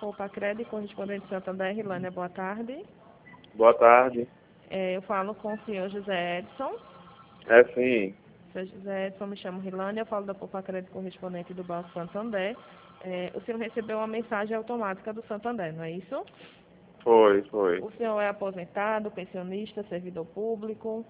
Poupa Crédito, correspondente Santander, Rilânia, boa tarde. Boa tarde. Eu falo com o senhor José Edson. É sim. Senhor José Edson, me chamo Rilânia, eu falo da Poupa Crédito, correspondente do Banco Santander. O senhor recebeu uma mensagem automática do Santander, não é isso? Foi. O senhor é aposentado, pensionista, servidor público?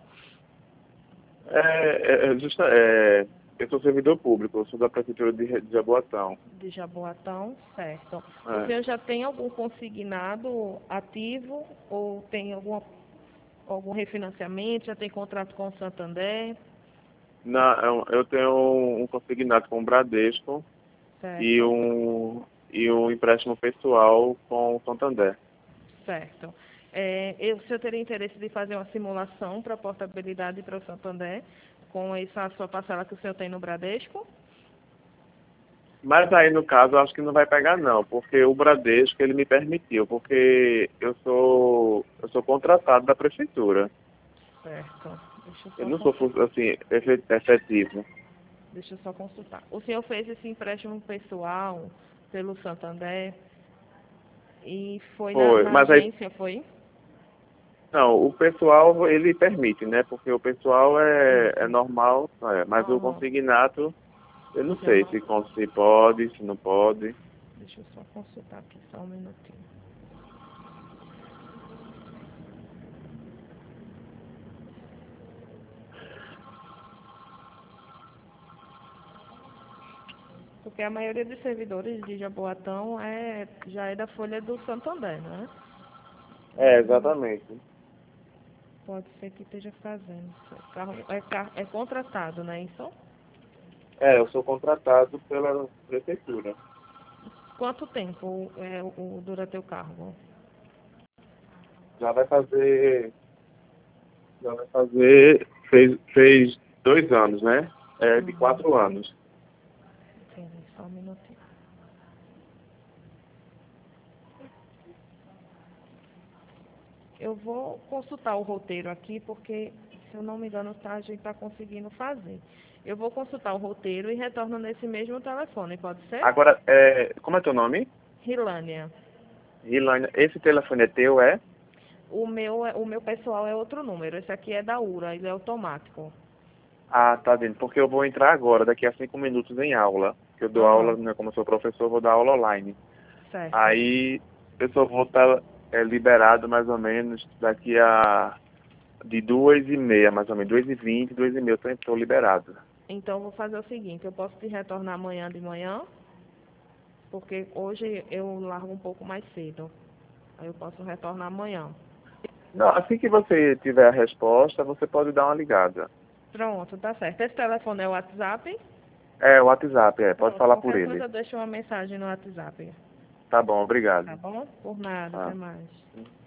Eu sou servidor público, eu sou da Prefeitura de Jaboatão. De Jaboatão, certo. O É. senhor já tem algum consignado ativo ou tem algum refinanciamento, já tem contrato com o Santander? Eu tenho um consignado com o Bradesco e Certo, um empréstimo pessoal com o Santander. certo. O senhor teria interesse de fazer uma simulação para portabilidade para o Santander com essa sua parcela que o senhor tem no Bradesco? Mas aí, no caso, eu acho que não vai pegar não, porque o Bradesco, ele me permitiu, porque eu sou contratado da Prefeitura. Certo. Eu não sou, assim, efetivo. Deixa eu só consultar. O senhor fez esse empréstimo pessoal pelo Santander e foi Foi, na mas aí, agência, foi? não, o pessoal, ele permite, né, porque o pessoal é normal, mas o Aham. consignato, eu O não senhor sei não. se pode, se não pode. Deixa eu só consultar aqui, só um minutinho. Porque a maioria dos servidores de Jaboatão já é da folha do Santander, né? É, exatamente. Pode ser que esteja fazendo. É contratado, né? Isso? Eu sou contratado pela Prefeitura. Quanto tempo dura teu cargo? Já vai fazer, fez 2 anos, né? É de 4 anos. Entendi, só um minutinho. Eu vou consultar o roteiro aqui, porque, se eu não me engano, a gente está conseguindo fazer. Eu vou consultar o roteiro e retorno nesse mesmo telefone, pode ser? Agora, como é teu nome? Rilânia. Rilane, esse telefone é teu, é? O meu pessoal é outro número. Esse aqui é da URA, ele é automático. Ah, tá vendo. Porque eu vou entrar agora, daqui a 5 minutos em aula. Que eu dou aula, Aham, né, como eu sou professor, eu vou dar aula online. certo. Aí eu só vou estar liberado mais ou menos daqui a de 2h30, mais ou menos, 2h20, 2h30 eu estou liberado. Então, eu vou fazer o seguinte, eu posso te retornar amanhã de manhã, porque hoje eu largo um pouco mais cedo. Aí eu posso retornar amanhã. Não, assim que você tiver a resposta, você pode dar uma ligada. Pronto, tá certo. Esse telefone é o WhatsApp? É, o WhatsApp, pode Pronto, falar por qualquer ele. coisa eu deixo uma mensagem no WhatsApp. Tá bom, Tá obrigado. bom? Por nada, até Ah. mais.